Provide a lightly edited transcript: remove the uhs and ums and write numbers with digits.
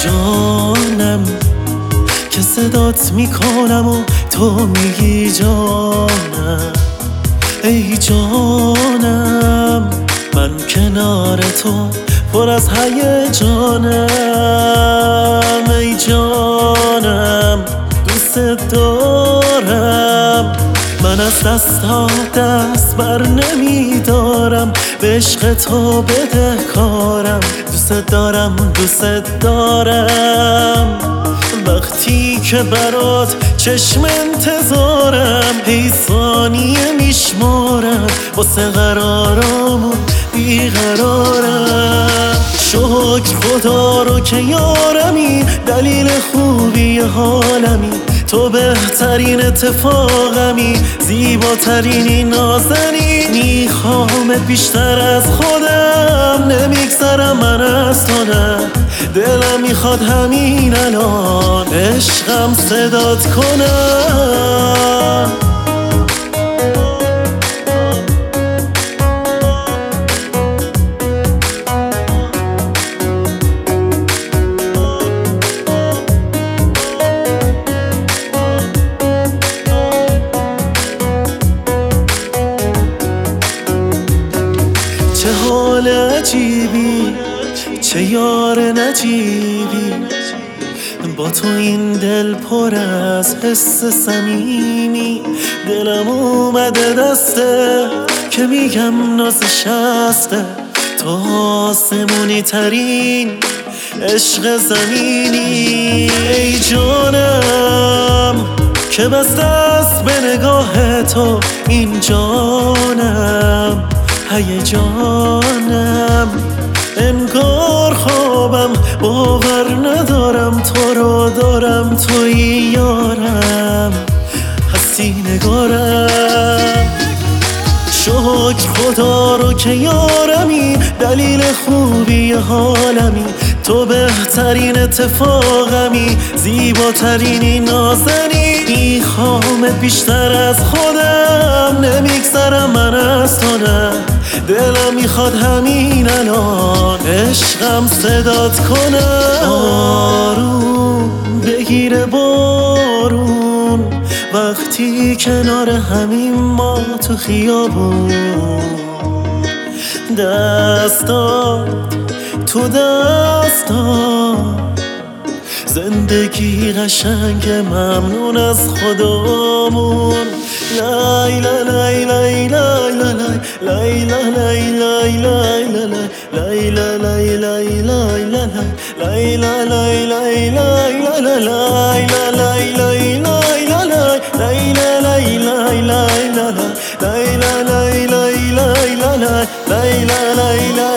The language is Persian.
جانم که صدات میکنم و تو میگی جانم. ای جانم من کنار تو پر از هیجانم. ای جانم دوست دارم، من از دستا دست بر نمیدارم، به عشق تو بدهکارم. دوست دارم دوست دارم، وقتی که برات چشم انتظارم، هی ثانیه میشمارم، واسه قرارامون بیقرارم. شکر خدا رو که یارمی، دلیل خوبی حالمی، تو بهترین اتفاقمی، زیباترینی، نازنی. میخوامت بیشتر از خودم، نمیگذرم من از تو نه. دلم میخواد همین الان عشقم صدات کنم. چه حال عجیبی، چه یار نجیبی، با تو این دل پر از حس صمیمی. دلم اومده دسته که میگم نازش هسته، تو آسمونی ترین عشق زمینی. ای جانم که بسته است به نگاه تو این جانم، هیجانم انگار خوابم، باور ندارم تو رو دارم، توی یارم، هستی نگارم. شکر خدا رو که یارمی، دلیل خوبی حالمی، تو بهترین اتفاقمی، زیباترینی، نازنی. میخوامت بیشتر از خودم، نمیگذرم من از تو نه. دلم میخواد همین الان عشقم صدات کنم. آروم بگیره بارون، وقتی کنار همین ما تو خیابون، دستات تو دستات، زندگی قشنگ ممنون از خدامون. لای لای لای لای لای لای لای لای لای لای لای لای لای لای لای لای لای لای لای